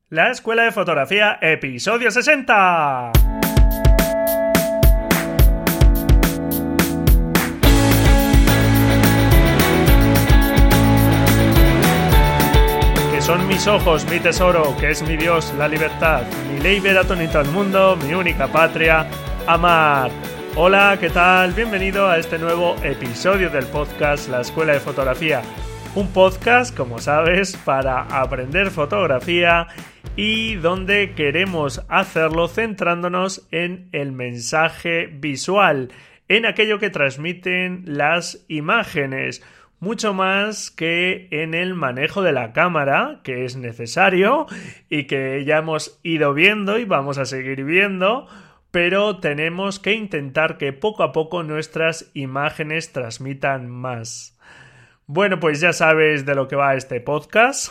La Escuela de Fotografía, episodio 60. Que son mis ojos, mi tesoro, que es mi Dios, la libertad, mi ley veratonito al mundo, mi única patria, amar. Hola, ¿qué tal? Bienvenido a este nuevo episodio del podcast La Escuela de Fotografía. Un podcast, como sabes, para aprender fotografía y donde queremos hacerlo centrándonos en el mensaje visual, en aquello que transmiten las imágenes, mucho más que en el manejo de la cámara, que es necesario y que ya hemos ido viendo y vamos a seguir viendo, pero tenemos que intentar que poco a poco nuestras imágenes transmitan más. Bueno, pues ya sabes de lo que va este podcast.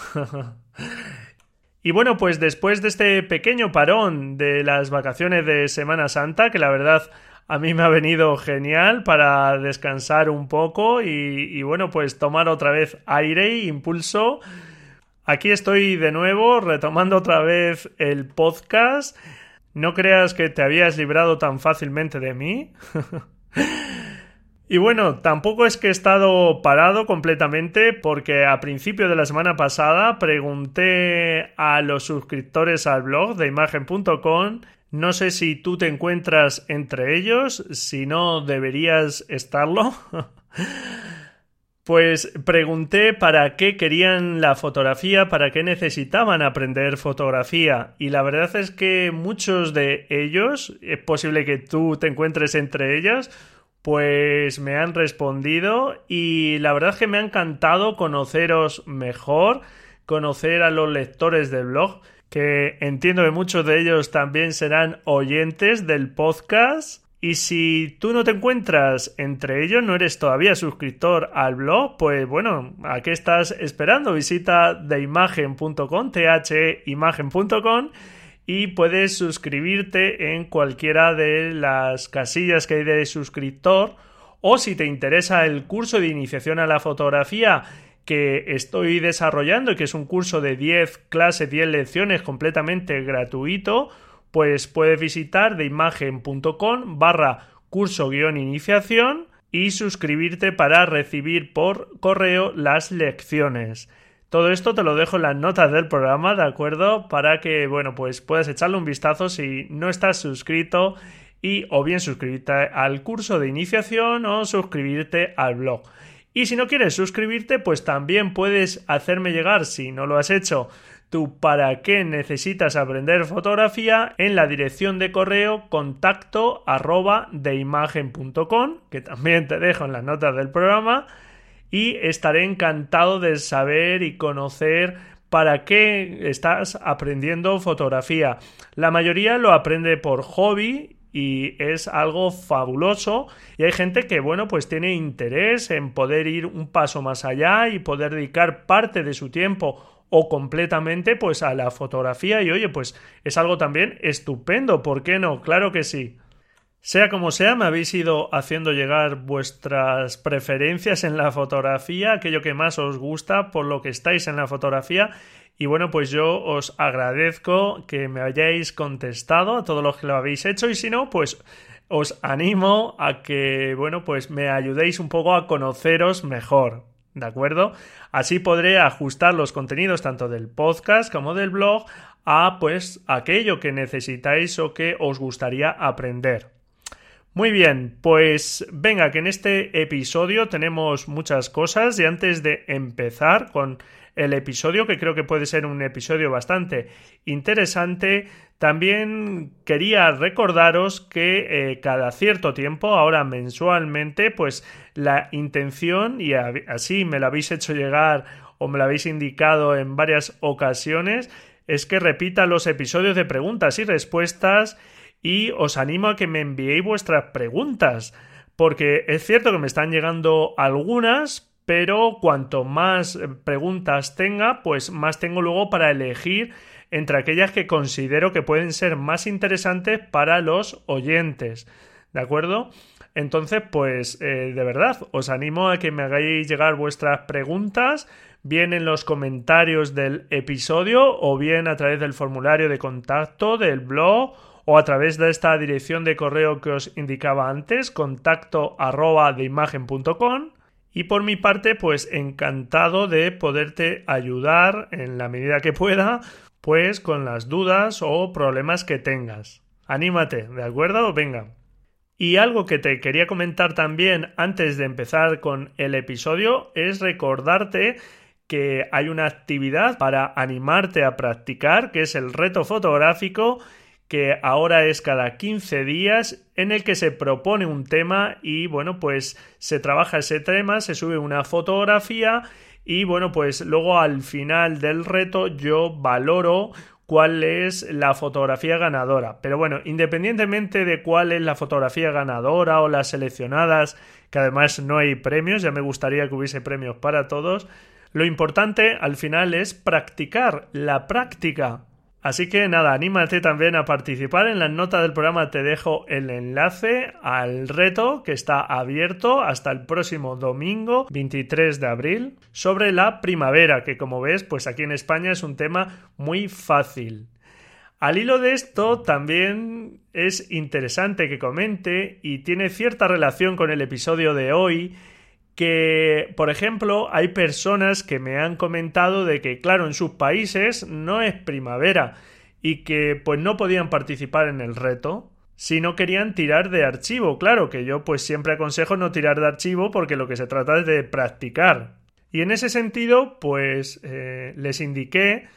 Y bueno, pues después de este pequeño parón de las vacaciones de Semana Santa, que la verdad a mí me ha venido genial para descansar un poco y bueno, pues tomar otra vez aire e impulso, aquí estoy de nuevo retomando otra vez el podcast. No creas que te habías librado tan fácilmente de mí. Y bueno, tampoco es que he estado parado completamente porque a principio de la semana pasada pregunté a los suscriptores al blog de imagen.com, no sé si tú te encuentras entre ellos, si no deberías estarlo. Pues pregunté para qué querían la fotografía, para qué necesitaban aprender fotografía y la verdad es que muchos de ellos, es posible que tú te encuentres entre ellos, pues me han respondido y la verdad es que me ha encantado conoceros mejor, conocer a los lectores del blog, que entiendo que muchos de ellos también serán oyentes del podcast. Y si tú no te encuentras entre ellos, no eres todavía suscriptor al blog, pues bueno, ¿a qué estás esperando? Visita theimagen.com, theimagen.com y puedes suscribirte en cualquiera de las casillas que hay de suscriptor, o si te interesa el curso de iniciación a la fotografía que estoy desarrollando y que es un curso de 10 clases, 10 lecciones completamente gratuito, pues puedes visitar theimagen.com/curso-iniciación y suscribirte para recibir por correo las lecciones. Todo esto te lo dejo en las notas del programa, ¿de acuerdo? Para que, bueno, pues puedas echarle un vistazo si no estás suscrito y o bien suscribirte al curso de iniciación o suscribirte al blog. Y si no quieres suscribirte, pues también puedes hacerme llegar, si no lo has hecho, tú para qué necesitas aprender fotografía en la dirección de correo contacto@theimagen.com, que también te dejo en las notas del programa. Y estaré encantado de saber y conocer para qué estás aprendiendo fotografía. La mayoría lo aprende por hobby y es algo fabuloso. Y hay gente que, bueno, pues tiene interés en poder ir un paso más allá y poder dedicar parte de su tiempo o completamente pues a la fotografía. Y oye, pues es algo también estupendo. ¿Por qué no? Claro que sí. Sea como sea, me habéis ido haciendo llegar vuestras preferencias en la fotografía, aquello que más os gusta, por lo que estáis en la fotografía. Y bueno, pues yo os agradezco que me hayáis contestado a todos los que lo habéis hecho y si no, pues os animo a que, bueno, pues me ayudéis un poco a conoceros mejor, ¿de acuerdo? Así podré ajustar los contenidos tanto del podcast como del blog a, pues, aquello que necesitáis o que os gustaría aprender. Muy bien, pues venga, que en este episodio tenemos muchas cosas y antes de empezar con el episodio, que creo que puede ser un episodio bastante interesante, también quería recordaros que cada cierto tiempo, ahora mensualmente, pues la intención, y así me lo habéis hecho llegar o me lo habéis indicado en varias ocasiones, es que repita los episodios de preguntas y respuestas. Y os animo a que me enviéis vuestras preguntas, porque es cierto que me están llegando algunas, pero cuanto más preguntas tenga, pues más tengo luego para elegir entre aquellas que considero que pueden ser más interesantes para los oyentes. ¿de acuerdo? Entonces, pues de verdad, os animo a que me hagáis llegar vuestras preguntas, bien en los comentarios del episodio o bien a través del formulario de contacto del blog o a través de esta dirección de correo que os indicaba antes, contacto@deimagen.com. Y por mi parte, pues encantado de poderte ayudar en la medida que pueda, pues con las dudas o problemas que tengas. Anímate, ¿de acuerdo? Venga. Y algo que te quería comentar también antes de empezar con el episodio es recordarte que hay una actividad para animarte a practicar, que es el reto fotográfico, que ahora es cada 15 días, en el que se propone un tema y bueno, pues se trabaja ese tema, se sube una fotografía y bueno, pues luego al final del reto yo valoro cuál es la fotografía ganadora. Pero bueno, independientemente de cuál es la fotografía ganadora o las seleccionadas, que además no hay premios, ya me gustaría que hubiese premios para todos, lo importante al final es practicar, la práctica. Así que nada, anímate también a participar. En las notas del programa te dejo el enlace al reto que está abierto hasta el próximo domingo 23 de abril sobre la primavera, que como ves, pues aquí en España es un tema muy fácil. Al hilo de esto también es interesante que comente y tiene cierta relación con el episodio de hoy, que, por ejemplo, hay personas que me han comentado de que, claro, en sus países no es primavera y que pues no podían participar en el reto si no querían tirar de archivo. Claro, que yo pues siempre aconsejo no tirar de archivo porque lo que se trata es de practicar. Y en ese sentido, pues les indiqué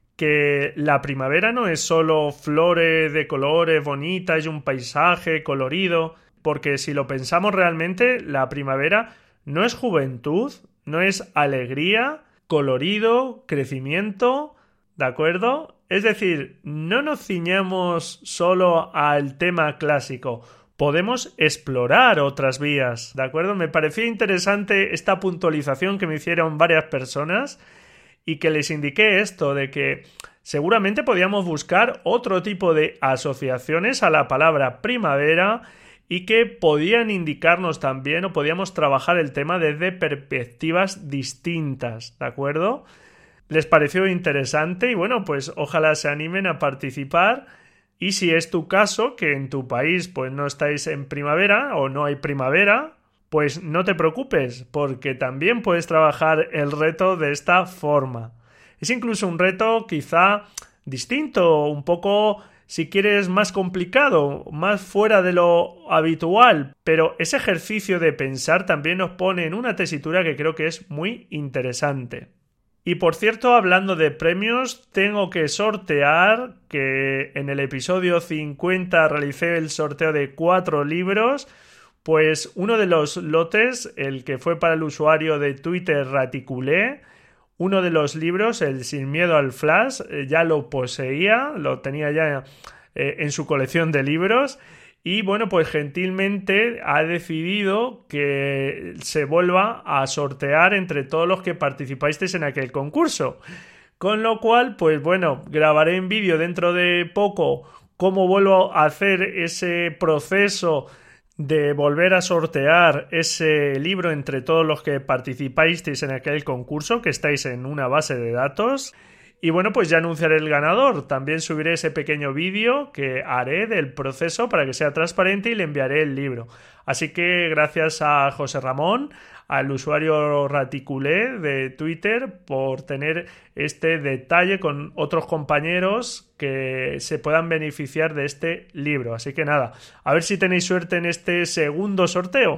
que la primavera no es solo flores de colores bonitas y un paisaje colorido, porque si lo pensamos realmente, la primavera no es juventud, no es alegría, colorido, crecimiento, ¿de acuerdo? Es decir, no nos ciñamos solo al tema clásico, podemos explorar otras vías, ¿de acuerdo? Me pareció interesante esta puntualización que me hicieron varias personas y que les indiqué esto de que seguramente podíamos buscar otro tipo de asociaciones a la palabra primavera y que podían indicarnos también o podíamos trabajar el tema desde perspectivas distintas, ¿de acuerdo? Les pareció interesante y bueno, pues ojalá se animen a participar y si es tu caso, que en tu país pues no estáis en primavera o no hay primavera, pues no te preocupes porque también puedes trabajar el reto de esta forma. Es incluso un reto quizá distinto, un poco, si quieres, más complicado, más fuera de lo habitual, pero ese ejercicio de pensar también nos pone en una tesitura que creo que es muy interesante. Y por cierto, hablando de premios, tengo que sortear, que en el episodio 50 realicé el sorteo de 4 libros, pues uno de los lotes, el que fue para el usuario de Twitter Raticulé, uno de los libros, el Sin miedo al flash, ya lo poseía, lo tenía ya en su colección de libros y bueno, pues gentilmente ha decidido que se vuelva a sortear entre todos los que participasteis en aquel concurso. Con lo cual, pues bueno, grabaré en vídeo dentro de poco cómo vuelvo a hacer ese proceso de volver a sortear ese libro entre todos los que participasteis en aquel concurso, que estáis en una base de datos. Y bueno, pues ya anunciaré el ganador. También subiré ese pequeño vídeo que haré del proceso para que sea transparente y le enviaré el libro. Así que gracias a José Ramón, al usuario Raticulé de Twitter, por tener este detalle con otros compañeros que se puedan beneficiar de este libro. Así que nada, a ver si tenéis suerte en este segundo sorteo.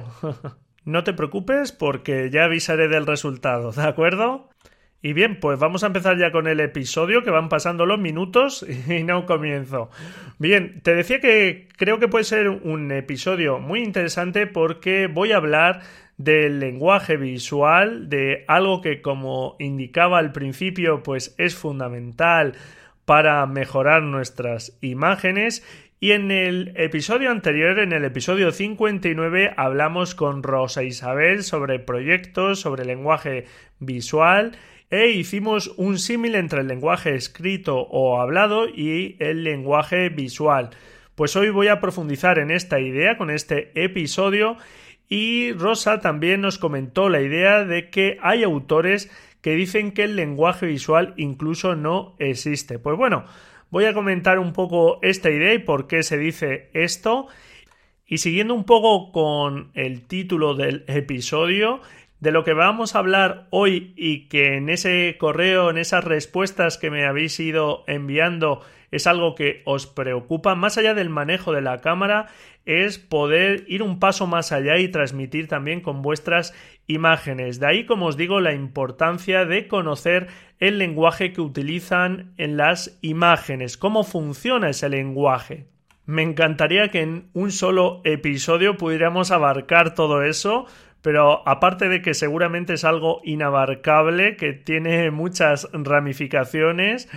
No te preocupes porque ya avisaré del resultado, ¿de acuerdo? Y bien, pues vamos a empezar ya con el episodio, que van pasando los minutos y no comienzo. Bien, te decía que creo que puede ser un episodio muy interesante porque voy a hablar del lenguaje visual, de algo que, como indicaba al principio, pues es fundamental para mejorar nuestras imágenes. Y en el episodio anterior, en el episodio 59, hablamos con Rosa Isabel sobre proyectos, sobre lenguaje visual e hicimos un símil entre el lenguaje escrito o hablado y el lenguaje visual. Pues hoy voy a profundizar en esta idea con este episodio y Rosa también nos comentó la idea de que hay autores que dicen que el lenguaje visual incluso no existe. Pues bueno, voy a comentar un poco esta idea y por qué se dice esto. Y siguiendo un poco con el título del episodio, de lo que vamos a hablar hoy y que en ese correo, en esas respuestas que me habéis ido enviando, es algo que os preocupa, más allá del manejo de la cámara, es poder ir un paso más allá y transmitir también con vuestras imágenes. De ahí, como os digo, la importancia de conocer el lenguaje que utilizan en las imágenes, cómo funciona ese lenguaje. Me encantaría que en un solo episodio pudiéramos abarcar todo eso, pero aparte de que seguramente es algo inabarcable, que tiene muchas ramificaciones,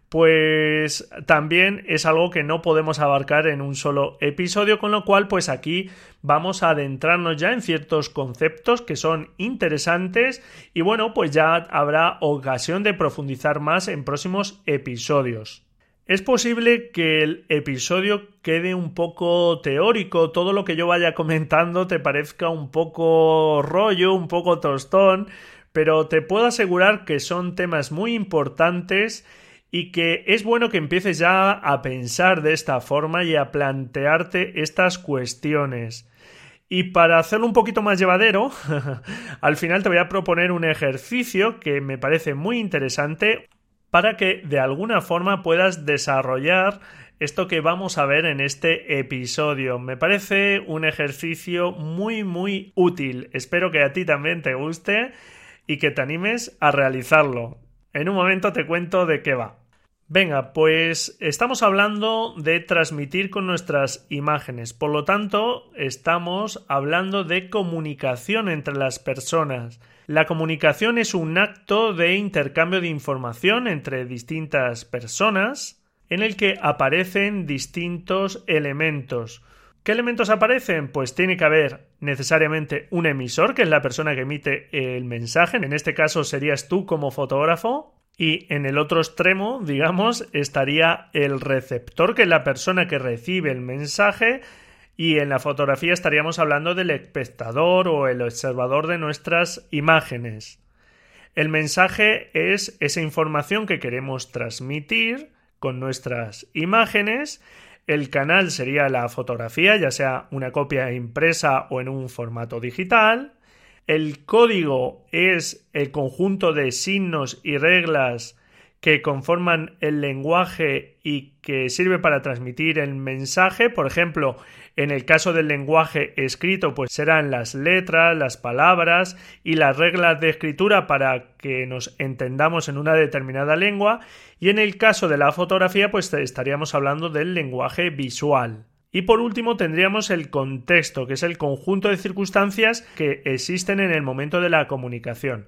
pues también es algo que no podemos abarcar en un solo episodio, con lo cual pues aquí vamos a adentrarnos ya en ciertos conceptos que son interesantes y bueno, pues ya habrá ocasión de profundizar más en próximos episodios. Es posible que el episodio quede un poco teórico, todo lo que yo vaya comentando te parezca un poco rollo, un poco tostón, pero te puedo asegurar que son temas muy importantes y que es bueno que empieces ya a pensar de esta forma y a plantearte estas cuestiones. Y para hacerlo un poquito más llevadero, al final te voy a proponer un ejercicio que me parece muy interesante para que de alguna forma puedas desarrollar esto que vamos a ver en este episodio. Me parece un ejercicio muy útil. Espero que a ti también te guste y que te animes a realizarlo. En un momento te cuento de qué va. Venga, pues estamos hablando de transmitir con nuestras imágenes. Por lo tanto, estamos hablando de comunicación entre las personas. La comunicación es un acto de intercambio de información entre distintas personas en el que aparecen distintos elementos. ¿Qué elementos aparecen? Pues tiene que haber necesariamente un emisor, que es la persona que emite el mensaje. En este caso serías tú como fotógrafo. Y en el otro extremo, digamos, estaría el receptor, que es la persona que recibe el mensaje. Y en la fotografía estaríamos hablando del espectador o el observador de nuestras imágenes. El mensaje es esa información que queremos transmitir con nuestras imágenes. El canal sería la fotografía, ya sea una copia impresa o en un formato digital. El código es el conjunto de signos y reglas que conforman el lenguaje y que sirve para transmitir el mensaje. Por ejemplo, en el caso del lenguaje escrito, pues serán las letras, las palabras y las reglas de escritura para que nos entendamos en una determinada lengua. Y en el caso de la fotografía, pues estaríamos hablando del lenguaje visual. Y por último tendríamos el contexto, que es el conjunto de circunstancias que existen en el momento de la comunicación.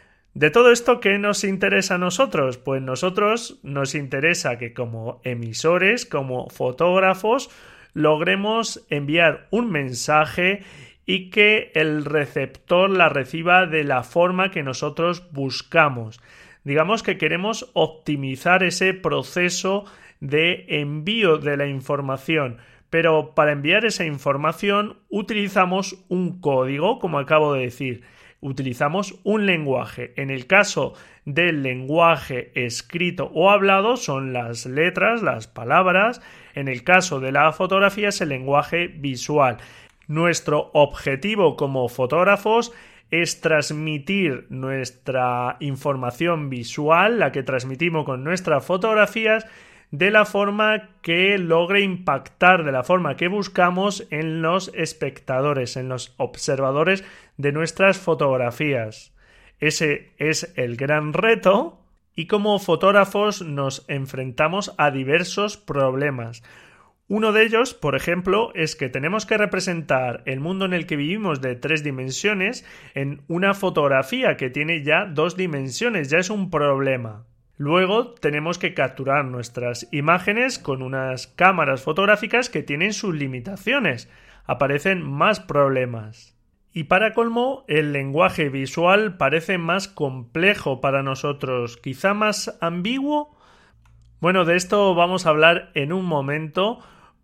De todo esto, ¿qué nos interesa a nosotros? Pues nosotros nos interesa que como emisores, como fotógrafos, logremos enviar un mensaje y que el receptor la reciba de la forma que nosotros buscamos. Digamos que queremos optimizar ese proceso de envío de la información. Pero para enviar esa información utilizamos un código, como acabo de decir. Utilizamos un lenguaje. En el caso del lenguaje escrito o hablado son las letras, las palabras. En el caso de la fotografía es el lenguaje visual. Nuestro objetivo como fotógrafos es transmitir nuestra información visual, la que transmitimos con nuestras fotografías, de la forma que logre impactar, de la forma que buscamos en los espectadores, en los observadores de nuestras fotografías. Ese es el gran reto y como fotógrafos nos enfrentamos a diversos problemas. Uno de ellos, por ejemplo, es que tenemos que representar el mundo en el que vivimos de 3 dimensiones en una fotografía que tiene ya 2 dimensiones, ya es un problema. Luego tenemos que capturar nuestras imágenes con unas cámaras fotográficas que tienen sus limitaciones. Aparecen más problemas. Y para colmo, el lenguaje visual parece más complejo para nosotros, quizá más ambiguo. Bueno, de esto vamos a hablar en un momento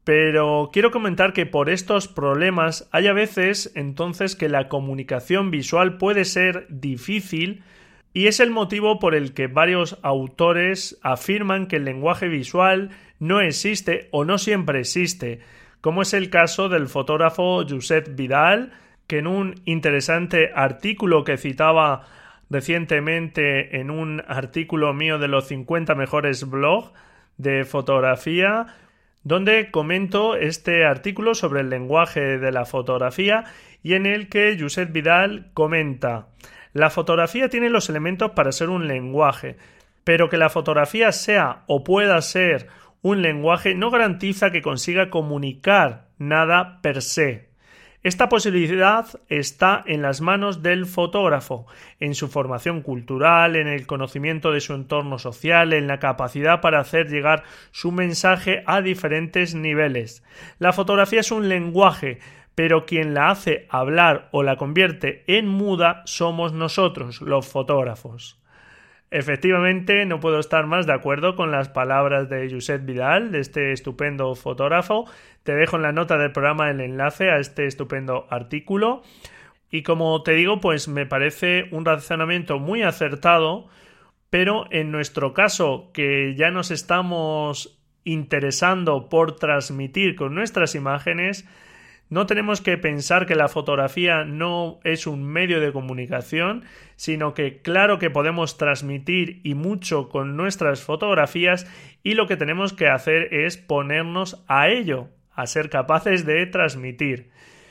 Pero quiero comentar que por estos problemas hay a veces entonces que la comunicación visual puede ser difícil y es el motivo por el que varios autores afirman que el lenguaje visual no existe o no siempre existe, como es el caso del fotógrafo Josep Vidal, que en un interesante artículo que citaba recientemente en un artículo mío de los 50 mejores blogs de fotografía, donde comento este artículo sobre el lenguaje de la fotografía y en el que Josep Vidal comenta: la fotografía tiene los elementos para ser un lenguaje, pero que la fotografía sea o pueda ser un lenguaje no garantiza que consiga comunicar nada per se. Esta posibilidad está en las manos del fotógrafo, en su formación cultural, en el conocimiento de su entorno social, en la capacidad para hacer llegar su mensaje a diferentes niveles. La fotografía es un lenguaje, pero quien la hace hablar o la convierte en muda somos nosotros, los fotógrafos. Efectivamente, no puedo estar más de acuerdo con las palabras de Josep Vidal, de este estupendo fotógrafo. Te dejo en la nota del programa el enlace a este estupendo artículo. Y como te digo, pues me parece un razonamiento muy acertado, pero en nuestro caso, que ya nos estamos interesando por transmitir con nuestras imágenes, no tenemos que pensar que la fotografía no es un medio de comunicación, sino que claro que podemos transmitir y mucho con nuestras fotografías, y lo que tenemos que hacer es ponernos a ello, a ser capaces de transmitir.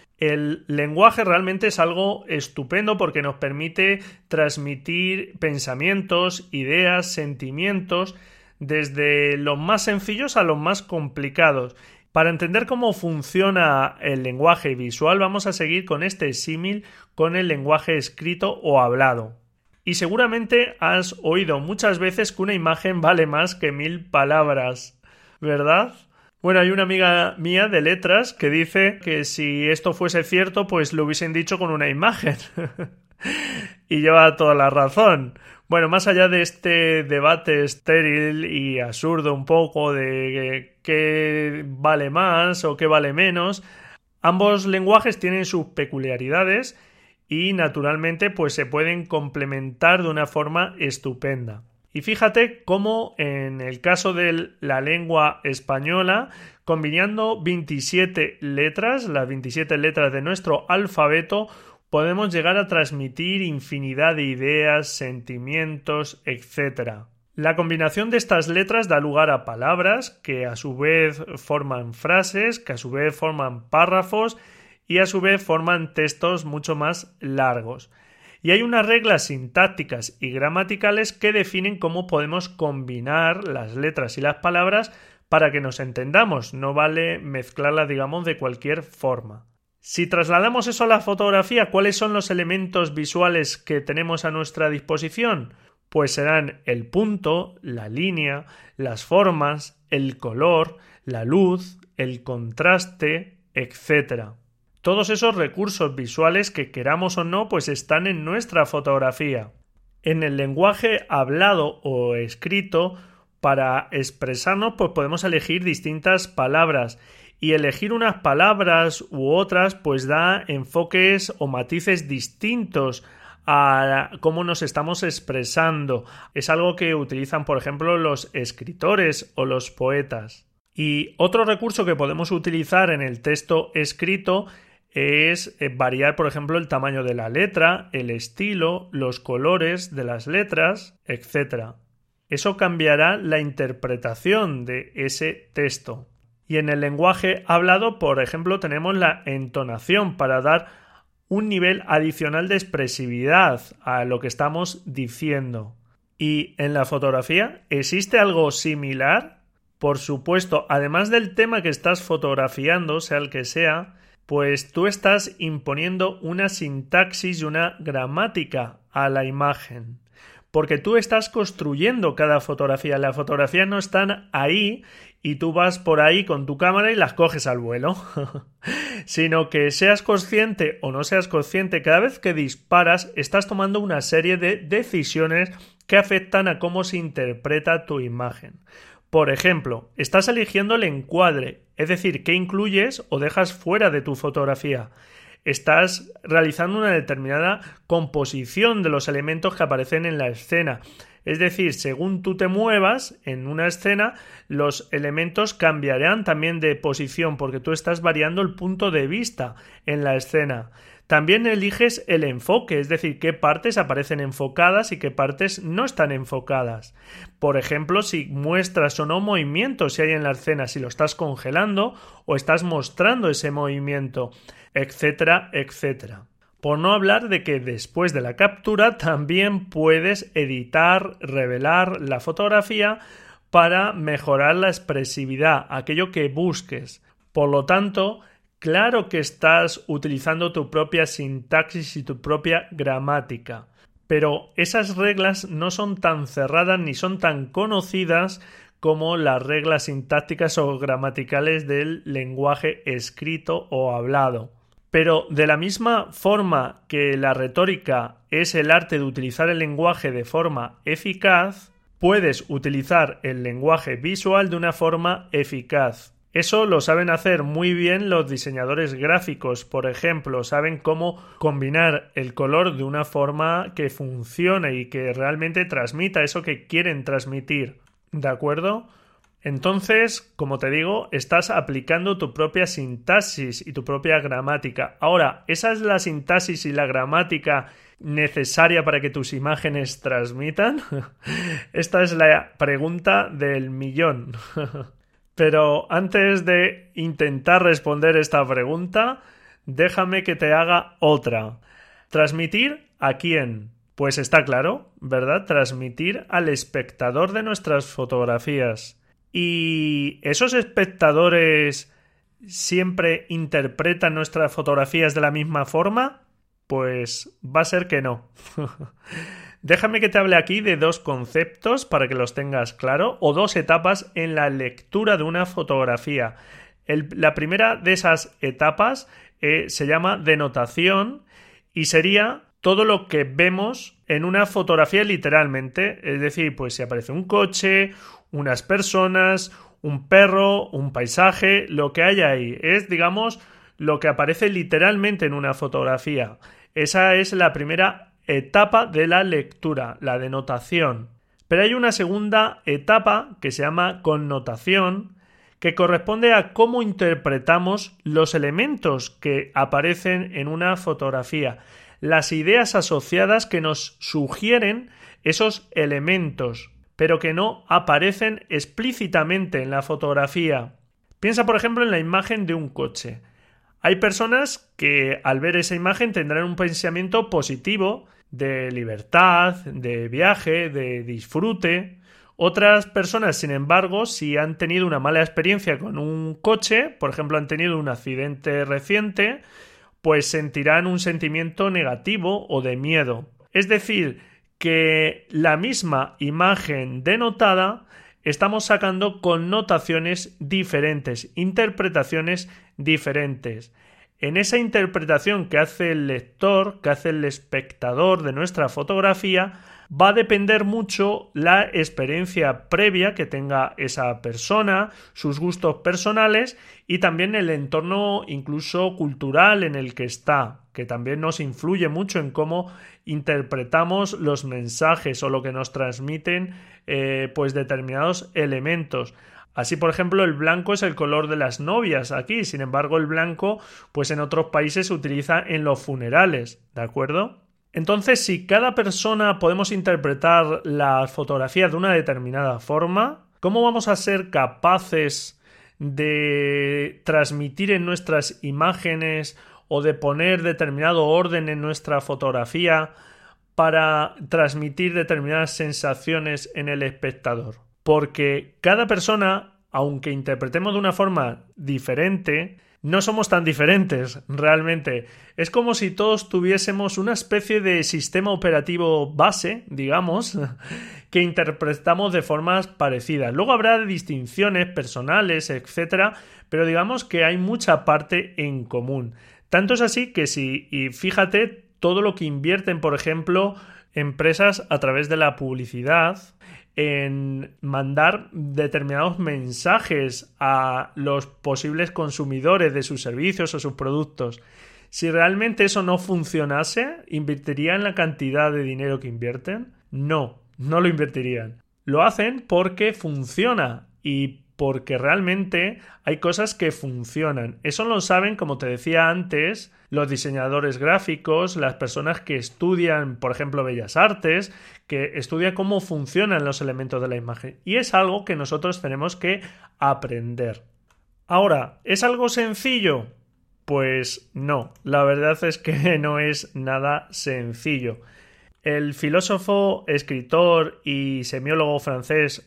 El lenguaje realmente es algo estupendo porque nos permite transmitir pensamientos, ideas, sentimientos, desde los más sencillos a los más complicados. Para entender cómo funciona el lenguaje visual, vamos a seguir con este símil con el lenguaje escrito o hablado. Y seguramente has oído muchas veces que una imagen vale más que 1000 palabras, ¿verdad? Bueno, hay una amiga mía de letras que dice que si esto fuese cierto, pues lo hubiesen dicho con una imagen. Y lleva toda la razón. Bueno, más allá de este debate estéril y absurdo un poco de qué vale más o qué vale menos, ambos lenguajes tienen sus peculiaridades y naturalmente pues se pueden complementar de una forma estupenda. Y fíjate cómo en el caso de la lengua española, combinando 27 letras, las 27 letras de nuestro alfabeto, podemos llegar a transmitir infinidad de ideas, sentimientos, etc. La combinación de estas letras da lugar a palabras que a su vez forman frases, que a su vez forman párrafos y a su vez forman textos mucho más largos. Y hay unas reglas sintácticas y gramaticales que definen cómo podemos combinar las letras y las palabras para que nos entendamos. No vale mezclarlas, digamos, de cualquier forma. Si trasladamos eso a la fotografía, ¿cuáles son los elementos visuales que tenemos a nuestra disposición? Pues serán el punto, la línea, las formas, el color, la luz, el contraste, etc. Todos esos recursos visuales que queramos o no, pues están en nuestra fotografía. En el lenguaje hablado o escrito, para expresarnos, pues podemos elegir distintas palabras. Y elegir unas palabras u otras pues da enfoques o matices distintos a cómo nos estamos expresando. Es algo que utilizan, por ejemplo, los escritores o los poetas. Y otro recurso que podemos utilizar en el texto escrito es variar, por ejemplo, el tamaño de la letra, el estilo, los colores de las letras, etc. Eso cambiará la interpretación de ese texto. Y en el lenguaje hablado, por ejemplo, tenemos la entonación para dar un nivel adicional de expresividad a lo que estamos diciendo. ¿Y en la fotografía existe algo similar? Por supuesto, además del tema que estás fotografiando, sea el que sea, pues tú estás imponiendo una sintaxis y una gramática a la imagen. Porque tú estás construyendo cada fotografía. Las fotografías no están ahí y tú vas por ahí con tu cámara y las coges al vuelo. Sino que seas consciente o no seas consciente, cada vez que disparas estás tomando una serie de decisiones que afectan a cómo se interpreta tu imagen. Por ejemplo, estás eligiendo el encuadre, es decir, qué incluyes o dejas fuera de tu fotografía. Estás realizando una determinada composición de los elementos que aparecen en la escena. Es decir, según tú te muevas en una escena, los elementos cambiarán también de posición porque tú estás variando el punto de vista en la escena. También eliges el enfoque, es decir, qué partes aparecen enfocadas y qué partes no están enfocadas. Por ejemplo, si muestras o no movimiento si hay en la escena, si lo estás congelando o estás mostrando ese movimiento, etcétera, etcétera. Por no hablar de que después de la captura también puedes editar, revelar la fotografía para mejorar la expresividad, aquello que busques. Por lo tanto, claro que estás utilizando tu propia sintaxis y tu propia gramática, pero esas reglas no son tan cerradas ni son tan conocidas como las reglas sintácticas o gramaticales del lenguaje escrito o hablado. Pero de la misma forma que la retórica es el arte de utilizar el lenguaje de forma eficaz, puedes utilizar el lenguaje visual de una forma eficaz. Eso lo saben hacer muy bien los diseñadores gráficos, por ejemplo, saben cómo combinar el color de una forma que funcione y que realmente transmita eso que quieren transmitir. ¿De acuerdo? Entonces, como te digo, estás aplicando tu propia sintaxis y tu propia gramática. Ahora, ¿esa es la sintaxis y la gramática necesaria para que tus imágenes transmitan? Esta es la pregunta del millón. Pero antes de intentar responder esta pregunta, déjame que te haga otra. ¿Transmitir a quién? Pues está claro, ¿verdad? Transmitir al espectador de nuestras fotografías. ¿Y esos espectadores siempre interpretan nuestras fotografías de la misma forma? Pues va a ser que no. Déjame que te hable aquí de dos conceptos para que los tengas claro, o dos etapas en la lectura de una fotografía. La primera de esas etapas se llama denotación y sería todo lo que vemos en una fotografía literalmente. Es decir, pues si aparece un coche, unas personas, un perro, un paisaje, lo que haya ahí. Es, digamos, lo que aparece literalmente en una fotografía. Esa es la primera etapa de la lectura, la denotación. Pero hay una segunda etapa que se llama connotación, que corresponde a cómo interpretamos los elementos que aparecen en una fotografía, las ideas asociadas que nos sugieren esos elementos, pero que no aparecen explícitamente en la fotografía. Piensa, por ejemplo, en la imagen de un coche. Hay personas que al ver esa imagen tendrán un pensamiento positivo de libertad, de viaje, de disfrute. Otras personas, sin embargo, si han tenido una mala experiencia con un coche, por ejemplo, han tenido un accidente reciente, pues sentirán un sentimiento negativo o de miedo. Es decir, que la misma imagen denotada estamos sacando connotaciones diferentes, interpretaciones diferentes. En esa interpretación que hace el lector, que hace el espectador de nuestra fotografía, va a depender mucho la experiencia previa que tenga esa persona, sus gustos personales y también el entorno incluso cultural en el que está, que también nos influye mucho en cómo interpretamos los mensajes o lo que nos transmiten pues determinados elementos. Así, por ejemplo, el blanco es el color de las novias aquí, sin embargo, el blanco pues en otros países se utiliza en los funerales, ¿de acuerdo? Entonces, si cada persona podemos interpretar la fotografía de una determinada forma, ¿cómo vamos a ser capaces de transmitir en nuestras imágenes o de poner determinado orden en nuestra fotografía para transmitir determinadas sensaciones en el espectador? Porque cada persona, aunque interpretemos de una forma diferente, no somos tan diferentes realmente. Es como si todos tuviésemos una especie de sistema operativo base, digamos, que interpretamos de formas parecidas. Luego habrá distinciones personales, etcétera, pero digamos que hay mucha parte en común. Tanto es así que y fíjate todo lo que invierten, por ejemplo, empresas a través de la publicidad en mandar determinados mensajes a los posibles consumidores de sus servicios o sus productos. Si realmente eso no funcionase, ¿invertirían la cantidad de dinero que invierten? No, no lo invertirían. Lo hacen porque funciona y porque realmente hay cosas que funcionan. Eso lo saben, como te decía antes, los diseñadores gráficos, las personas que estudian, por ejemplo, Bellas Artes, que estudian cómo funcionan los elementos de la imagen. Y es algo que nosotros tenemos que aprender. Ahora, ¿es algo sencillo? Pues no, la verdad es que no es nada sencillo. El filósofo, escritor y semiólogo francés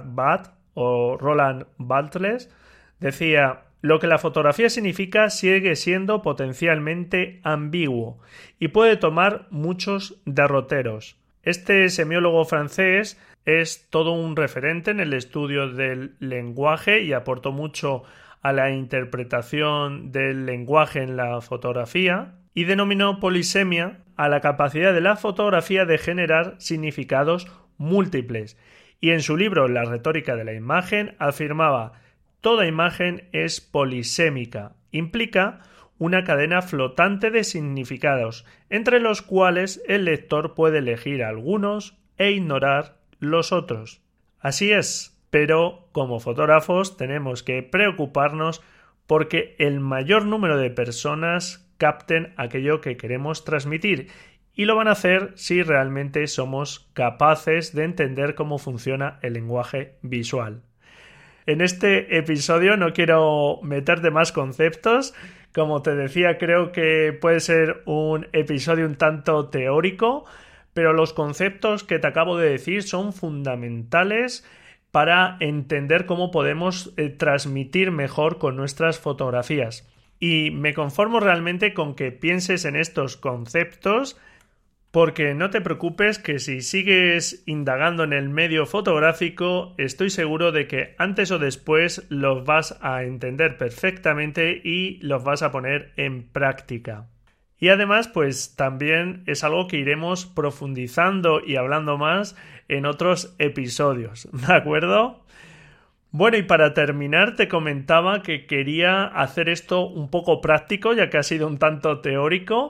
Roland Barthes decía: lo que la fotografía significa sigue siendo potencialmente ambiguo y puede tomar muchos derroteros. Este semiólogo francés es todo un referente en el estudio del lenguaje y aportó mucho a la interpretación del lenguaje en la fotografía, y denominó polisemia a la capacidad de la fotografía de generar significados múltiples. Y en su libro La retórica de la imagen afirmaba: toda imagen es polisémica, implica una cadena flotante de significados, entre los cuales el lector puede elegir algunos e ignorar los otros. Así es, pero como fotógrafos tenemos que preocuparnos porque el mayor número de personas capten aquello que queremos transmitir, y lo van a hacer si realmente somos capaces de entender cómo funciona el lenguaje visual. En este episodio no quiero meterte más conceptos. Como te decía, creo que puede ser un episodio un tanto teórico, pero los conceptos que te acabo de decir son fundamentales para entender cómo podemos transmitir mejor con nuestras fotografías. Y me conformo realmente con que pienses en estos conceptos, porque no te preocupes que si sigues indagando en el medio fotográfico, estoy seguro de que antes o después los vas a entender perfectamente y los vas a poner en práctica. Y además, pues también es algo que iremos profundizando y hablando más en otros episodios, ¿de acuerdo? Bueno, y para terminar te comentaba que quería hacer esto un poco práctico, ya que ha sido un tanto teórico,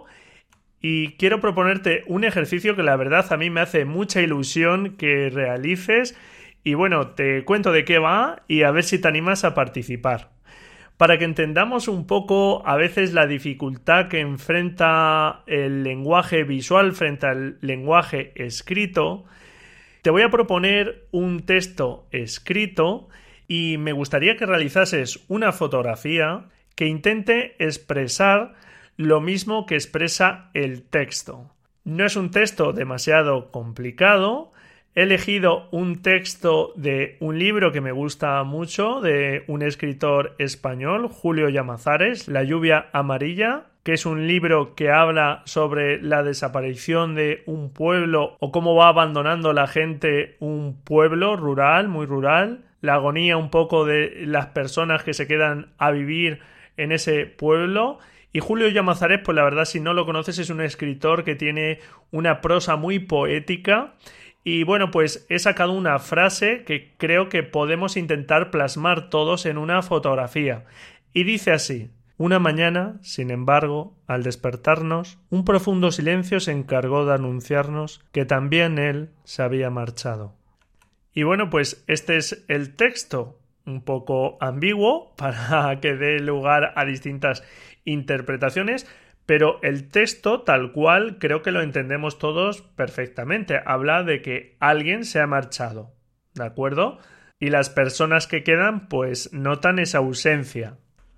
y quiero proponerte un ejercicio que la verdad a mí me hace mucha ilusión que realices, y bueno, te cuento de qué va y a ver si te animas a participar. Para que entendamos un poco a veces la dificultad que enfrenta el lenguaje visual frente al lenguaje escrito, te voy a proponer un texto escrito y me gustaría que realizases una fotografía que intente expresar lo mismo que expresa el texto. No es un texto demasiado complicado. He elegido un texto de un libro que me gusta mucho, de un escritor español, Julio Llamazares, La lluvia amarilla, que es un libro que habla sobre la desaparición de un pueblo o cómo va abandonando la gente un pueblo rural, muy rural, la agonía un poco de las personas que se quedan a vivir en ese pueblo. Y Julio Llamazares, pues la verdad, si no lo conoces, es un escritor que tiene una prosa muy poética. Y bueno, pues he sacado una frase que creo que podemos intentar plasmar todos en una fotografía. Y dice así: una mañana, sin embargo, al despertarnos, un profundo silencio se encargó de anunciarnos que también él se había marchado. Y bueno, pues este es el texto, un poco ambiguo para que dé lugar a distintas interpretaciones, pero el texto tal cual creo que lo entendemos todos perfectamente. Habla de que alguien se ha marchado, ¿de acuerdo? Y las personas que quedan pues notan esa ausencia.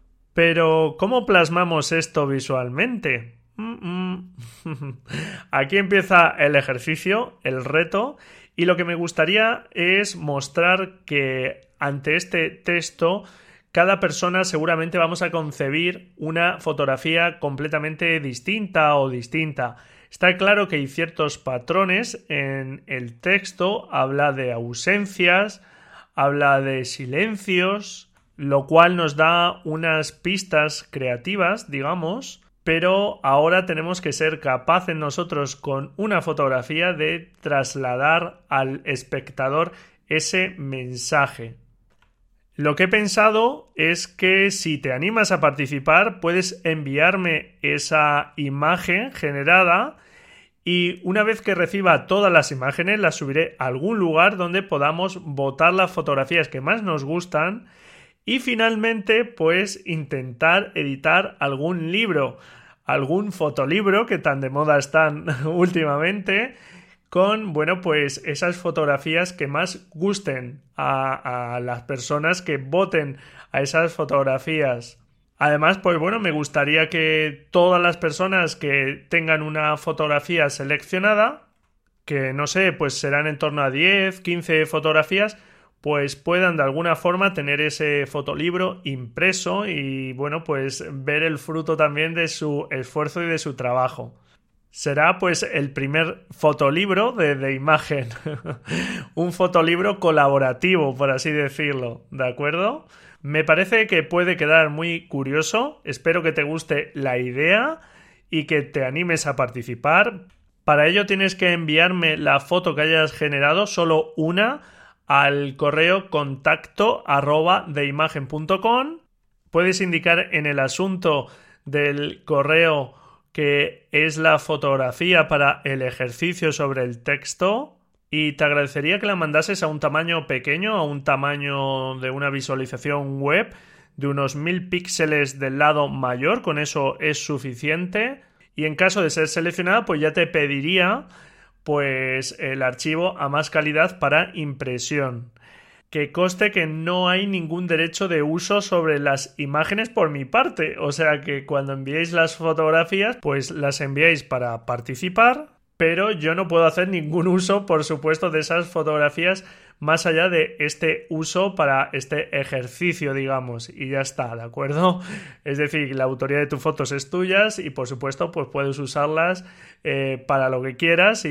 Pero ¿cómo plasmamos esto visualmente? Aquí empieza el ejercicio, el reto, y lo que me gustaría es mostrar que ante este texto cada persona seguramente vamos a concebir una fotografía completamente distinta o distinta. Está claro que hay ciertos patrones en el texto, habla de ausencias, habla de silencios, lo cual nos da unas pistas creativas, digamos, pero ahora tenemos que ser capaces nosotros con una fotografía de trasladar al espectador ese mensaje. Lo que he pensado es que si te animas a participar, puedes enviarme esa imagen generada y una vez que reciba todas las imágenes las subiré a algún lugar donde podamos votar las fotografías que más nos gustan y finalmente pues intentar editar algún libro, algún fotolibro que tan de moda están últimamente, con, bueno, pues esas fotografías que más gusten a las personas que voten a esas fotografías. Además, pues bueno, me gustaría que todas las personas que tengan una fotografía seleccionada, que no sé, pues serán en torno a 10, 15 fotografías, pues puedan de alguna forma tener ese fotolibro impreso y, bueno, pues ver el fruto también de su esfuerzo y de su trabajo. Será pues el primer fotolibro de imagen, un fotolibro colaborativo, por así decirlo, ¿de acuerdo? Me parece que puede quedar muy curioso, espero que te guste la idea y que te animes a participar. Para ello tienes que enviarme la foto que hayas generado, solo una, al correo contacto@deimagen.com. Puedes indicar en el asunto del correo que es la fotografía para el ejercicio sobre el texto y te agradecería que la mandases a un tamaño pequeño, a un tamaño de una visualización web de unos 1000 píxeles del lado mayor, con eso es suficiente y en caso de ser seleccionada pues ya te pediría pues el archivo a más calidad para impresión. Que conste que no hay ningún derecho de uso sobre las imágenes por mi parte, o sea que cuando enviéis las fotografías pues las enviáis para participar, pero yo no puedo hacer ningún uso, por supuesto, de esas fotografías más allá de este uso para este ejercicio, digamos, y ya está, ¿de acuerdo? Es decir, la autoría de tus fotos es tuya y, por supuesto, pues puedes usarlas para lo que quieras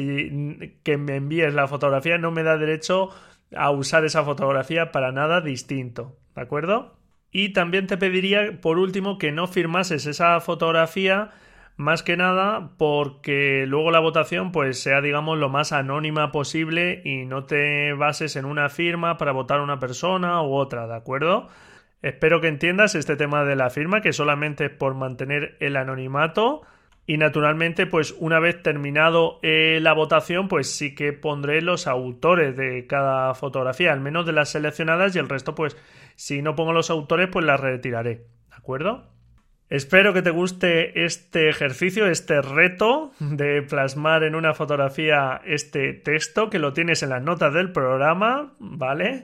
y que me envíes la fotografía no me da derecho a usar esa fotografía para nada distinto, ¿de acuerdo? Y también te pediría, por último, que no firmases esa fotografía más que nada porque luego la votación pues sea, digamos, lo más anónima posible y no te bases en una firma para votar a una persona u otra, ¿de acuerdo? Espero que entiendas este tema de la firma, que solamente es por mantener el anonimato y naturalmente pues una vez terminado la votación pues sí que pondré los autores de cada fotografía, al menos de las seleccionadas y el resto pues si no pongo los autores pues las retiraré, ¿de acuerdo? Espero que te guste este ejercicio, este reto de plasmar en una fotografía este texto, que lo tienes en las notas del programa, ¿vale?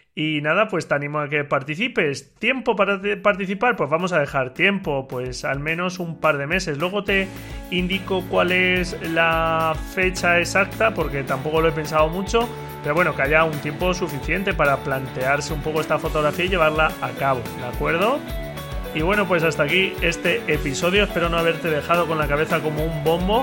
Y nada, pues te animo a que participes. ¿Tiempo para participar? Pues vamos a dejar tiempo, pues al menos un par de meses. Luego te indico cuál es la fecha exacta, porque tampoco lo he pensado mucho, pero bueno, que haya un tiempo suficiente para plantearse un poco esta fotografía y llevarla a cabo, ¿de acuerdo? Y bueno, pues hasta aquí este episodio. Espero no haberte dejado con la cabeza como un bombo.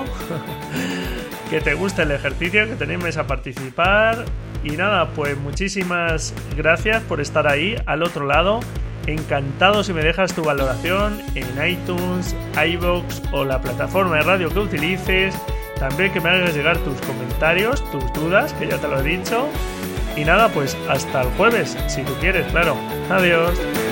Que te guste el ejercicio, que te animes a participar. Y nada, pues muchísimas gracias por estar ahí al otro lado. Encantado si me dejas tu valoración en iTunes, iVoox o la plataforma de radio que utilices. También que me hagas llegar tus comentarios, tus dudas, que ya te lo he dicho. Y nada, pues hasta el jueves, si tú quieres, claro. Adiós.